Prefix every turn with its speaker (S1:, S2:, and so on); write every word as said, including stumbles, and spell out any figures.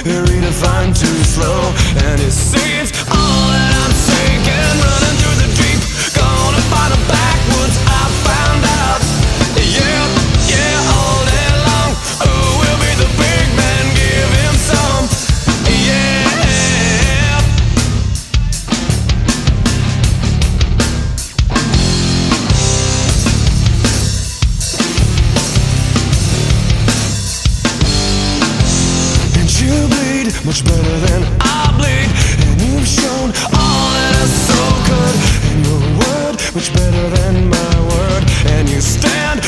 S1: redefined too slow. And it seems all that I'm sinking, running through the deep, gonna find a backwoods. I found out, yeah, yeah, all day long. Who will be the big man? Give him some, yeah. And you bleed much better than I bleed, and you've shown all that is so good. And your word much better than my word, and you stand